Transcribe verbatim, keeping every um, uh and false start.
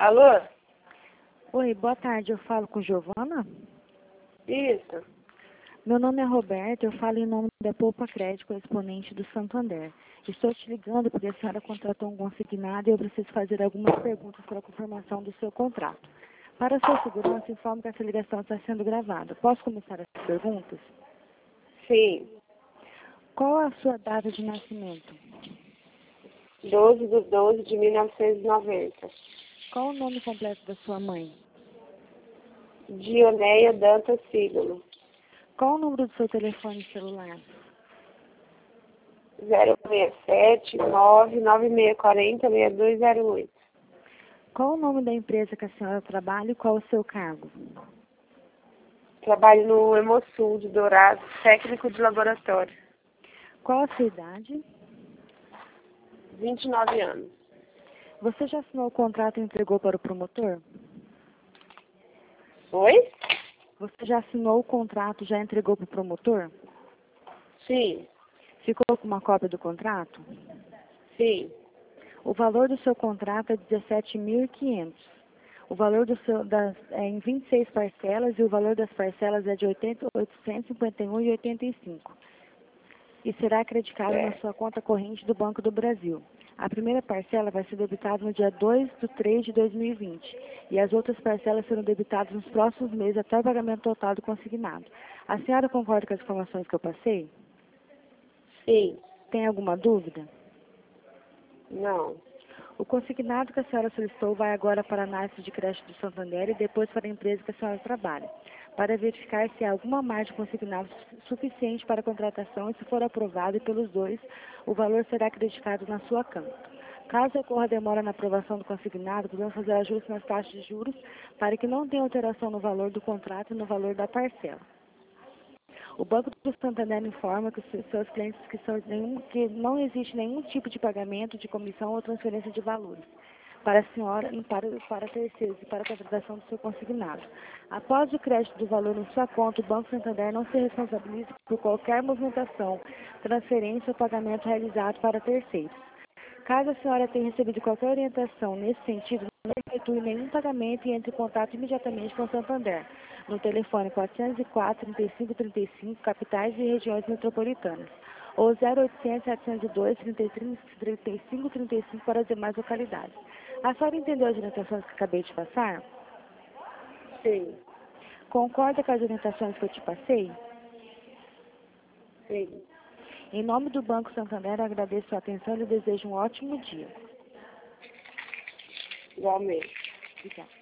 Alô? Oi, boa tarde. Eu falo com Giovana? Isso. Meu nome é Roberto, eu falo em nome da Poupa Crédito, exponente do Santander. Estou te ligando porque a senhora contratou um consignado e eu preciso fazer algumas perguntas para a confirmação do seu contrato. Para a sua segurança, informo que essa ligação está sendo gravada. Posso começar as perguntas? Sim. Qual a sua data de nascimento? doze de doze de mil novecentos e noventa. Qual o nome completo da sua mãe? Dioneia Dantas Siglo. Qual o número do seu telefone celular? zero seis sete, nove nove seis quatro zero, seis dois zero oito. Qual o nome da empresa que a senhora trabalha e qual o seu cargo? Trabalho no Hemosul de Dourados, técnico de laboratório. Qual a sua idade? vinte e nove anos. Você já assinou o contrato e entregou para o promotor? Oi? Você já assinou o contrato e já entregou para o promotor? Sim. Ficou com uma cópia do contrato? Sim. O valor do seu contrato é dezessete mil e quinhentos. O valor do seu, das, é em vinte e seis parcelas e o valor das parcelas é de oitocentos e cinquenta e um reais e oitenta e cinco centavos. E será acreditado na sua conta corrente do Banco do Brasil. A primeira parcela vai ser debitada no dia dois de três de dois mil e vinte e as outras parcelas serão debitadas nos próximos meses até o pagamento total do consignado. A senhora concorda com as informações que eu passei? Sim. Tem alguma dúvida? Não. O consignado que a senhora solicitou vai agora para a análise de crédito do Santander e depois para a empresa que a senhora trabalha, para verificar se há alguma margem consignada suficiente para a contratação e, se for aprovado pelos dois, o valor será acreditado na sua conta. Caso ocorra demora na aprovação do consignado, podemos fazer ajustes nas taxas de juros para que não tenha alteração no valor do contrato e no valor da parcela. O Banco do Santander informa que os seus clientes que, são nenhum, que não existe nenhum tipo de pagamento de comissão ou transferência de valores para a senhora, para, para terceiros e para a contratação do seu consignado. Após o crédito do valor em sua conta, o Banco Santander não se responsabiliza por qualquer movimentação, transferência ou pagamento realizado para terceiros. Caso a senhora tenha recebido qualquer orientação nesse sentido, não efetue nenhum pagamento e entre em contato imediatamente com o Santander, no telefone quatrocentos e quatro, trinta e cinco trinta e cinco, capitais e regiões metropolitanas, ou zero oitocentos, setecentos e dois, trinta e cinco trinta e cinco para as demais localidades. A senhora entendeu as orientações que acabei de passar? Sim. Concorda com as orientações que eu te passei? Sim. Em nome do Banco Santander, eu agradeço a sua atenção e lhe desejo um ótimo dia. Igualmente. Obrigada.